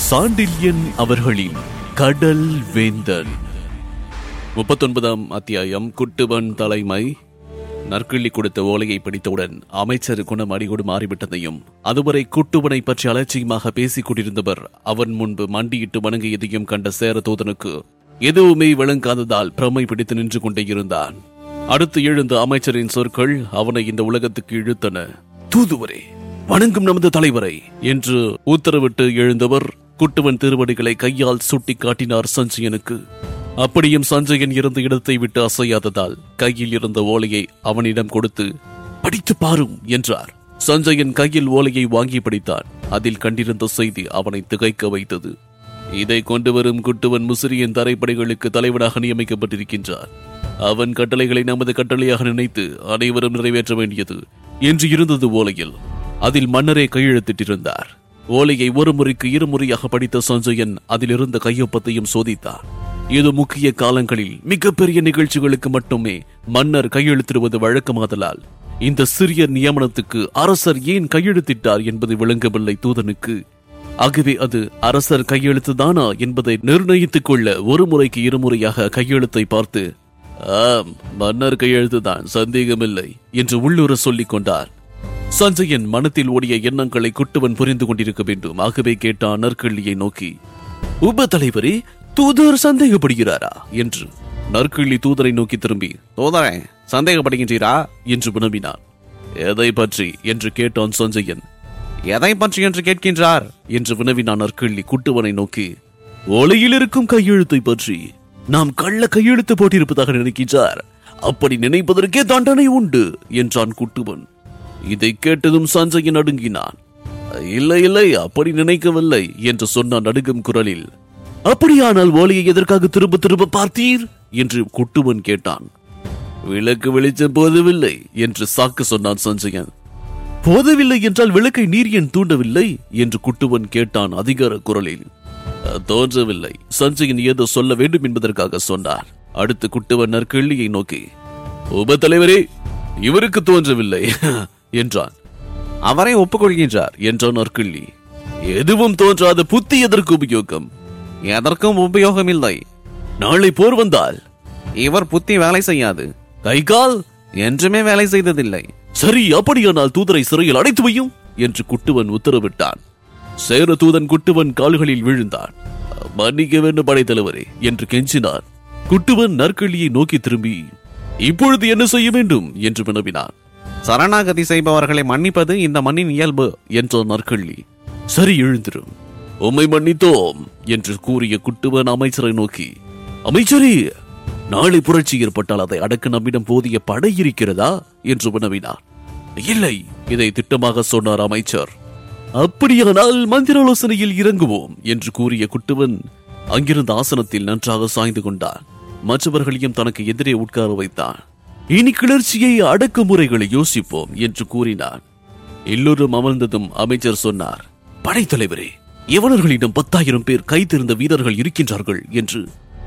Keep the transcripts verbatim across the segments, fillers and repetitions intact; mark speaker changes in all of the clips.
Speaker 1: சாண்டில்யன் அவர்களின் கடல் வேந்தன். முப்பத்தொன்பதாம் அத்தியாயம். குட்டுவன் தலைமை. நற்கிள்ளி கொடுத்த ஓலையை படித்தவுடன் அமைச்சர் குணம் அடிகொடு மாறிவிட்டதையும், அதுவரை குட்டுவனை பற்றி அலட்சியமாக பேசிக் கொண்டிருந்தவர் அவன் முன்பு மண்டியிட்டு வணங்கியதையும் கண்ட சேர தூதனுக்கு எதுவுமே விளங்காததால் பிரமை பிடித்து நின்று கொண்டே இருந்தான். அடுத்து எழுந்த அமைச்சரின் சொற்கள் அவனை இந்த உலகத்துக்கு இழுத்தன. தூதுவரே, வணங்கும் நமது தலைவரை என்று உத்தரவிட்டு எழுந்தவர் குட்டுவன் திருவடிகளை கையால் சுட்டி காட்டினார் சஞ்சயனுக்கு. அப்படியும் சஞ்சயன் இருந்த இடத்தை விட்டு அசையாததால் கையில் இருந்த ஓலையை அவனிடம் கொடுத்து படித்து பாரும் என்றார். சஞ்சயன் கையில் ஓலையை வாங்கி படித்தான். அதில் கண்டிருந்த செய்தி அவனை திகைக்க வைத்தது. இதை கொண்டு வரும் குட்டுவன் முசிறியின் தரைப்படைகளுக்கு தலைவனாக நியமிக்கப்பட்டிருக்கின்றார். அவன் கட்டளைகளை நமது கட்டளையாக நினைத்து அனைவரும் நிறைவேற்ற வேண்டியது என்று இருந்தது ஓலையில். அதில் மன்னரே கையெழுத்திட்டிருந்தார். ஓலையை ஒரு முறைக்கு இருமுறையாக படித்த சஞ்சயன் அதில் இருந்த கையொப்பத்தையும் சோதித்தார். இது முக்கிய காலங்களில் மிகப்பெரிய நிகழ்ச்சிகளுக்கு மட்டுமே மன்னர் கையெழுத்திடுவது வழக்கமாதலால் இந்த சிறிய நியமனத்துக்கு அரசர் ஏன் கையெழுத்திட்டார் என்பது விளங்கவில்லை தூதனுக்கு. ஆகவே அது அரசர் கையெழுத்துதானா என்பதை நிர்ணயித்துக் கொள்ள ஒரு முறைக்கு இருமுறையாக கையெழுத்தை பார்த்து, ஆம், மன்னர் கையெழுத்துதான், சந்தேகமில்லை என்று உள்ளுர சொல்லிக் கொண்டார். சஞ்சயன் மனத்தில் ஓடிய எண்ணங்களை குட்டுவன் புரிந்து கொண்டிருக்க வேண்டும். ஆகவே கேட்டான் நற்கிள்ளியை நோக்கி, உப தலைவரே, தூதர் சந்தேகப்படுகிறாரா என்று. நற்கிள்ளி தூதரை நோக்கி திரும்பி, தூதரே, சந்தேகப்படுகின்றீரா என்று வினவினான். எதை பற்றி என்று கேட்டான் சஞ்சயன். எதை பற்றி என்று கேட்கின்றார் என்று வினவினான் நற்கிள்ளி குட்டுவனை நோக்கி. ஓலையில் இருக்கும் கையெழுத்தை பற்றி. நாம் கள்ள கையெழுத்து போட்டிருப்பதாக நினைக்கின்றார். அப்படி நினைப்பதற்கே தண்டனை உண்டு என்றான் குட்டுவன். இதை கேட்டதும் சஞ்சயன் நடுங்கினான். இல்லை இல்லை, அப்படி நினைக்கவில்லை என்று சொன்னான் நடுங்கும் குரலில். அப்படியானால் ஓலையை எதற்காக திரும்ப திரும்ப பார்த்தீர் என்று குட்டுவன் கேட்டான். விளக்கு வெளிச்சம் போதவில்லை என்று சாக்கு சொன்னான் சஞ்சயன். போதவில்லை என்றால் விளக்கை நீர் ஏன் தூண்டவில்லை என்று குட்டுவன் கேட்டான் அதிகார குரலில். தோன்றவில்லை, சஞ்சயன் ஏதோ சொல்ல வேண்டும் என்பதற்காக சொன்னார். அடுத்து குட்டுவன் நற்கிள்ளியை நோக்கி, உப தலைவரே, இவருக்கு தோன்றவில்லை என்றான். அவரை ஒப்புக்கொள்கின்றார் என்றான் நற்கிள்ளி. எதுவும் தோன்றாத புத்தி எதற்கு உபயோகம்? எதற்கும் உபயோகம் இல்லை. நாளை போர் வந்தால் இவர் புத்தி வேலை செய்யாது. கை கால் என்றுமே வேலை செய்ததில்லை. சரி, அப்படியானால் தூதரை சிறையில் அடைத்து வையும் என்று குட்டுவன் உத்தரவிட்டான். சேர தூதன் குட்டுவன் கால்களில் விழுந்தான். மன்னிக்க வேண்டும் படைத்தலைவரே என்று கெஞ்சினான். குட்டுவன் நற்கிள்ளியை நோக்கி திரும்பி, இப்பொழுது என்ன செய்ய வேண்டும் என்று வினவினான். சரணாகதி செய்பவர்களை மன்னிப்பது இந்த மண்ணின் இயல்பு என்ற நற்கிள்ளி. சரி, எழுந்திரும், உம்மை மன்னித்தோம் என்று கூறிய குட்டுவன் அமைச்சரை நோக்கி, அமைச்சரே, நாளை புரட்சி ஏற்பட்டால் அதை அடக்க நம்மிடம் போதிய படை இருக்கிறதா என்று வினவினார். இல்லை, இதை திட்டமாக சொன்னார் அமைச்சர். அப்படியானால் மந்திராலோசனையில் இறங்குவோம் என்று கூறிய குட்டுவன் அங்கிருந்த ஆசனத்தில் நன்றாக சாய்ந்து கொண்டான். மற்றவர்களையும் தனக்கு எதிரே உட்கார வைத்தான். இனி கிளர்ச்சியை அடக்குமுறைகளை யோசிப்போம் என்று கூறினான். எல்லோரும் அமர்ந்ததும் அமைச்சர் சொன்னார், படைத்தலைவரே, யவனர்களிடம் பத்தாயிரம் பேர் கைத்திருந்த வீரர்கள் இருக்கின்றார்கள் என்று.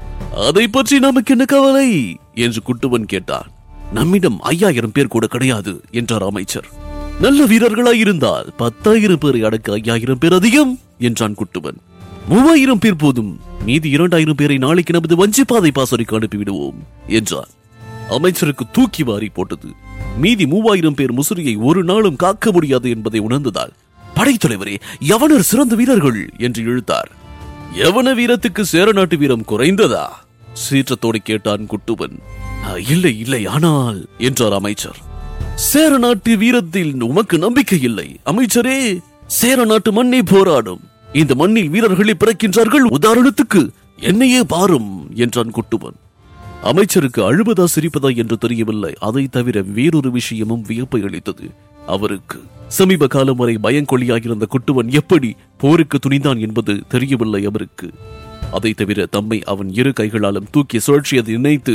Speaker 1: அதை பற்றி நமக்கு என்ன கவலை என்று குட்டுவன் கேட்டான். நம்மிடம் ஐயாயிரம் பேர் கூட கிடையாது என்றார் அமைச்சர். நல்ல வீரர்களாயிருந்தால் பத்தாயிரம் பேரை அடக்க ஐயாயிரம் பேர் அதிகம் என்றான் குட்டுவன். மூவாயிரம் பேர் போதும், மீதி இரண்டாயிரம் பேரை நாளைக்கு நமது வஞ்சிப்பாதை பாசறைக்கு அனுப்பிவிடுவோம் என்றார். அமைச்சருக்கு தூக்கி வாரி போட்டது. மீதி மூவாயிரம் பேர் முசிறியை ஒரு நாளும் காக்க முடியாது என்பதை உணர்ந்ததால், படைத்தலைவரே, யவனர் சிறந்த வீரர்கள் என்று இழுத்தார். யவன வீரத்துக்கு சேர நாட்டு வீரம் குறைந்ததா சீற்றத்தோடு கேட்டான் குட்டுவன். இல்லை இல்லை, ஆனால் என்றார் அமைச்சர். சேர நாட்டு வீரத்தில் உமக்கு நம்பிக்கை இல்லை அமைச்சரே. சேர நாட்டு மண்ணை போராடும். இந்த மண்ணில் வீரர்களை பிறக்கின்றார்கள். உதாரணத்துக்கு என்னையே பாரும் என்றான் குட்டுவன். அமைச்சருக்கு அழுவதா சிரிப்பதா என்று தெரியவில்லை. அதை தவிர வேறொரு விஷயமும் வியப்பை அளித்தது அவருக்கு. சமீப காலம் வரை பயங்கொள்ளியாகிருந்த குட்டுவன் எப்படி போருக்கு துணிந்தான் என்பது தெரியவில்லை அவருக்கு. அதை தவிர தம்மை அவன் இரு கைகளாலும் தூக்கி சுழற்சியதை நினைத்து,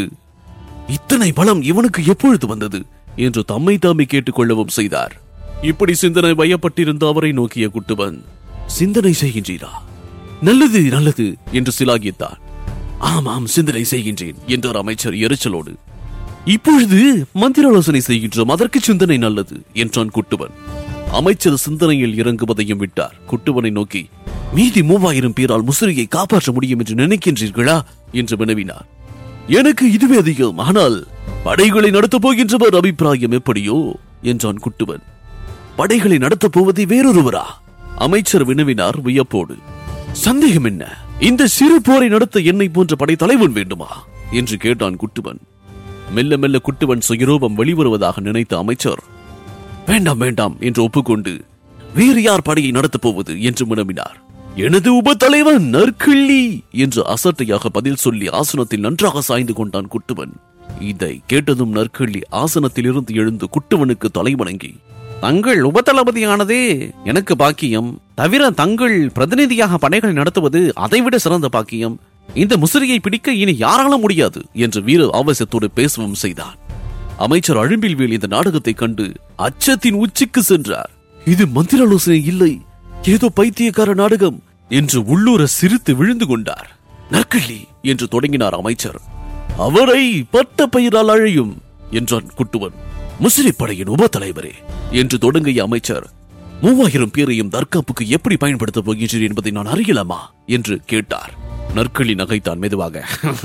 Speaker 1: இத்தனை பலம் இவனுக்கு எப்பொழுது வந்தது என்று தம்மை தாமே கேட்டுக் கொள்ளவும் செய்தார். இப்படி சிந்தனை வயப்பட்டிருந்த அவரை நோக்கிய குட்டுவன், சிந்தனை செய்கின்றீரா? நல்லது நல்லது என்று சிலாகித்தான். ஆமாம், சிந்தனை செய்கின்றேன் என்றார் அமைச்சர் எரிச்சலோடு. இப்பொழுது மந்திராலோசனை செய்கின்றோம், அதற்கு சிந்தனை நல்லது என்றான் குட்டுவன். அமைச்சர் சிந்தனையில் இறங்குவதையும் விட்டார். குட்டுவனை நோக்கி, மீதி மூவாயிரம் பேரால் முசிறியை காப்பாற்ற முடியும் என்று நினைக்கின்றீர்களா என்று வினவினார். எனக்கு இதுவே அதிகம், ஆனால் படைகளை நடத்தப் போகின்றவர் அபிப்பிராயம் எப்படியோ என்றான் குட்டுவன். படைகளை நடத்தப் போவதை வேறொருவரா? அமைச்சர் வினவினார் வியப்போடு. சந்தேகம் என்ன? இந்த சிறு போரை நடத்த என்னை போன்ற படை தலைவன் வேண்டுமா என்று கேட்டான் குட்டுவன். மெல்ல மெல்ல குட்டுவன் சுயரூபம் வெளிவருவதாக நினைத்த அமைச்சர், வேண்டாம் வேண்டாம் என்று ஒப்புக்கொண்டு, வேறு யார் படையை நடத்தப் போவது என்று வினவினார். எனது உப தலைவன் நற்கிள்ளி என்று அசட்டையாக பதில் சொல்லி ஆசனத்தில் நன்றாக சாய்ந்து கொண்டான் குட்டுவன். இதை கேட்டதும் நற்கிள்ளி ஆசனத்தில் இருந்து எழுந்து குட்டுவனுக்கு தலை வணங்கி, தங்கள் உபதளபதியானதே எனக்கு பாக்கியம், தவிர தங்கள் பிரதிநிதியாக படைகளை நடத்துவது அதைவிட சிறந்த பாக்கியம். இந்த முசிறியை பிடிக்க இனி யாராலும் முடியாது என்று வீர ஆவேசத்தோடு பேசவும் செய்தான். அமைச்சர் அழும்பில்வேல் இந்த நாடகத்தை கண்டு அச்சத்தின் உச்சிக்கு சென்றார். இது மந்திராலோசனை இல்லை, ஏதோ பைத்தியக்கார நாடகம் என்று உள்ளூர சிரித்து விழுந்து கொண்டார். நற்கிள்ளி என்று தொடங்கினார் அமைச்சர். அவரை பட்ட பெயரால் அழையும் என்றான் குட்டுவன். முசிறி படையின் உப தலைவரே என்று தொடங்கிய அமைச்சர், மூவாயிரம் பேரையும் தற்காப்புக்கு எப்படி பயன்படுத்தப் போகிறீர் என்பதை நான் அறியலாமா என்று கேட்டார். நற்கிள்ளி நகைத்தான் மெதுவாக.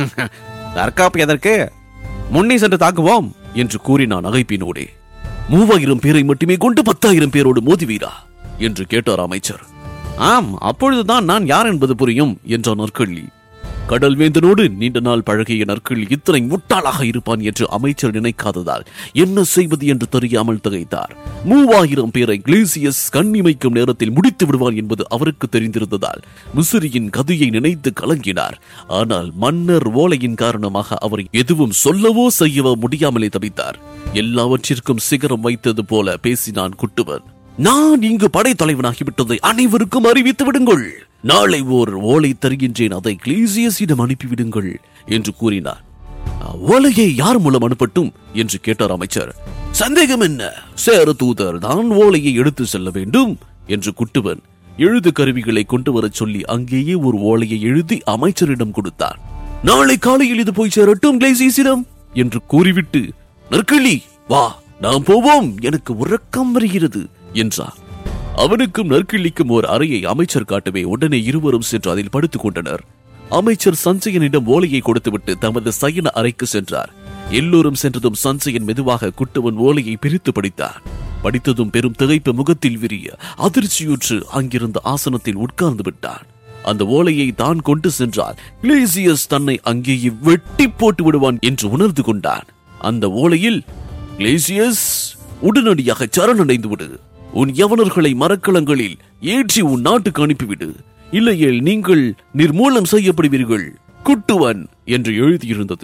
Speaker 1: தற்காப்பு எதற்கு? முன்னே சென்று தாக்குவோம் என்று கூறினான் நகைப்பினோடே. மூவாயிரம் பேரை மட்டுமே கொண்டு பத்தாயிரம் பேரோடு மோதுவீரா என்று கேட்டார் அமைச்சர். ஆம், அப்பொழுதுதான் நான் யார் என்பது புரியும் என்றான் நற்கிள்ளி. கடல் வேந்தனோடு நீண்ட நாள் பழகிய நற்கிள்ளி இத்தனை முட்டாளாக இருப்பான் என்று அமைச்சர் நினைக்காததால் என்ன செய்வது என்று தெரியாமல் திகைத்தார். மூவாயிரம் பேரை கிளேசியஸ் கண்ணிமைக்கும் நேரத்தில் முடித்து விடுவான் என்பது அவருக்கு தெரிந்திருந்ததால் முசிறியின் கதையை நினைத்து கலங்கினார். ஆனால் மன்னர் ஓலையின் காரணமாக அவர் எதுவும் சொல்லவோ செய்யவோ முடியாமலே தவித்தார். எல்லாவற்றிற்கும் சிகரம் வைத்தது போல பேசினான் குட்டுவன். நான் இங்கு படை தலைவனாகிவிட்டதை அனைவருக்கும் அறிவித்து விடுங்கள். நாளை ஓர் ஓலை தருகின்றேன், அதை கிளேசியஸிடம் அனுப்பிவிடுங்கள் என்று கூறினார். ஓலையை யார் மூலம் அனுப்பட்டும் என்று கேட்டார் அமைச்சர். சந்தேகம் என்ன, சேர தூதர் தான் ஓலையை எடுத்து செல்ல வேண்டும் என்று குட்டுவன் எழுது கருவிகளை கொண்டு வர சொல்லி அங்கேயே ஒரு ஓலையை எழுதி அமைச்சரிடம் கொடுத்தார். நாளை காலையில் இது போய் சேரட்டும் கிளேசியஸிடம் என்று கூறிவிட்டு, நற்கிள்ளி வா நாம் போவோம், எனக்கு உறக்கம் வருகிறது என்றார். அவனுக்கும் நற்கிள்ளிக்கும் ஒரு அறையை அமைச்சர் காட்டவே உடனே இருவரும் சென்று அதில் படுத்துக் கொண்டனர். அமைச்சர் சஞ்சயனிடம் ஓலையை கொடுத்துவிட்டு தமது சயன அறைக்கு சென்றார். எல்லோரும் சென்றதும் சஞ்சயன் மெதுவாக குட்டுவன் ஓலையை பிரித்து படித்தார். படித்ததும் பெரும் திகைப்பு முகத்தில் விரிய அதிர்ச்சியுற்று அங்கிருந்த ஆசனத்தில் உட்கார்ந்து விட்டார். அந்த ஓலையை தான் கொண்டு சென்றால் கிளேசியஸ் தன்னை அங்கேயே வெட்டி போட்டு விடுவான் என்று உணர்ந்து கொண்டான். அந்த ஓலையில், கிளேசியஸ் உடனடியாக சரணடைந்து விடு, உன் யவனர்களை மரக்கலங்களில் ஏற்றி உன் நாட்டுக்கு அனுப்பிவிடு, இல்லையேல் நீங்கள் நிர்மூலம் செய்யப்படுவீர்கள், குட்டுவன் என்று எழுதியிருந்தது.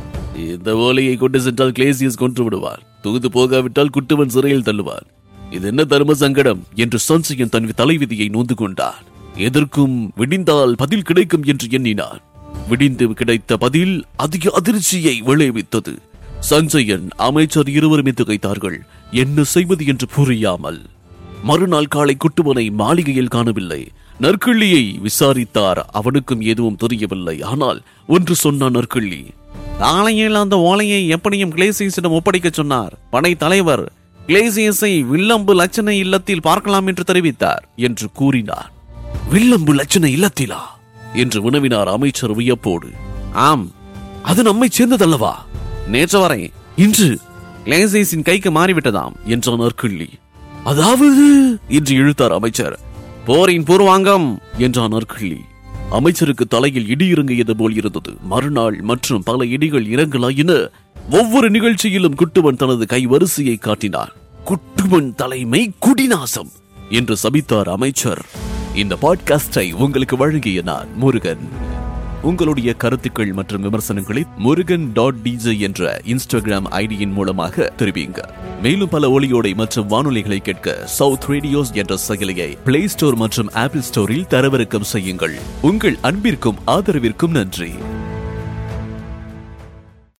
Speaker 1: இந்த ஓலையை கொண்டு சென்றால் கிளேசியஸ் கொன்று விடுவார், தொகுத்து போகாவிட்டால் குட்டுவன் சிறையில் தள்ளுவார். இது என்ன தர்ம சங்கடம் என்று சஞ்சயன் தன் தலைவிதியை நொந்து கொண்டார். எதற்கும் விடிந்தால் பதில் கிடைக்கும் என்று எண்ணினார். விடிந்து கிடைத்த பதில் அதிக அதிர்ச்சியை விளைவித்தது. சஞ்சயன் அமைச்சர் இருவருமே திகைத்தார்கள், என்ன செய்வது என்று புரியாமல். மறுநாள் காலை குட்டுவனை மாளிகையில் காணவில்லை. நற்கிள்ளியை விசாரித்தார், அவனுக்கும் எதுவும் தெரியவில்லை. ஆனால் ஒன்று சொன்னான் நற்கிள்ளி. காலையில் அந்த ஓலையை எப்படியும் கிளேசியஸிடம் ஒப்படைக்க சொன்னார். படை தலைவர் கிளேசியஸை வில்லம்பு லட்சண இல்லத்தில் பார்க்கலாம் என்று தெரிவித்தார் என்று கூறினார். வில்லம்பு லட்சண இல்லத்திலா என்று வினவினார் அமைச்சர் வியப்போடு. ஆம், அது நம்மை சேர்ந்ததல்லவா? நேற்று வரை இன்று கிளேசியஸின் கைக்கு மாறிவிட்டதாம் என்றான் நற்கிள்ளி. அதாவது என்று இழுத்தார் அமைச்சர். போரின் பூர்வாங்கம் என்றான் நற்கிள்ளி. அமைச்சருக்கு தலையில் இடி இறங்கியது போல் இருந்தது. மறுநாள் மற்றும் பல இடிகள் இறங்கலாயின. ஒவ்வொரு நிகழ்ச்சியிலும் குட்டுவன் தனது கை வரிசையை காட்டினார். குட்டுவன் தலைமை குடிநாசம் என்று சபித்தார் அமைச்சர். இந்த பாட்காஸ்டை உங்களுக்கு வழங்கிய நான் முருகன். உங்களுடைய கருத்துக்கள் மற்றும் விமர்சனங்களை முருகன் டாட் டிஜே என்ற இன்ஸ்டாகிராம் ஐடியின் மூலமாக தெரிவிங்க. மேலும் பல ஒளியோடை மற்றும் வானொலிகளை கேட்க சவுத் ரேடியோஸ் என்ற செயலியை பிளே ஸ்டோர் மற்றும் ஆப்பிள் ஸ்டோரில் தரவிறக்கம் செய்யுங்கள். உங்கள் அன்பிற்கும் ஆதரவிற்கும் நன்றி.